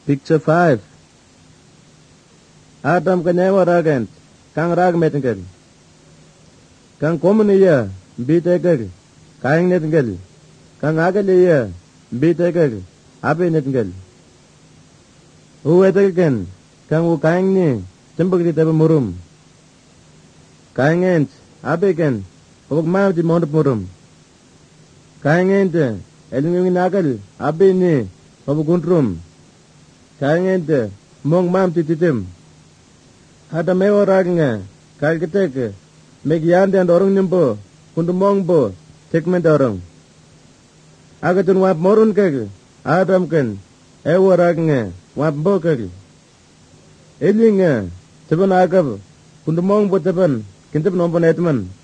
Picture 5. Adam kanyawa ragent, kang rag metengel. Kang komuniya, bitegel, kaing netengel. Kang agaliya, bitegel, abe netengel. Uwetegen, kang u kaing ni, tembak di tebe murum. Kaing ent, abe ken, pabag maam di mondop murum. Kaing ent, elungin agal, abe ni, pabag untrum. Kaing ent, mong maam tititim. Hada mewa ragnga, kalkitek, megyan dan dorong nimbo, kundu mong bo, tekmen dorong. Agatun wap morun kag, Adam ken, ewa ragnga, wap bo kag. Elinga, teban agab, kundu mong bo teban, kintip nompo netman.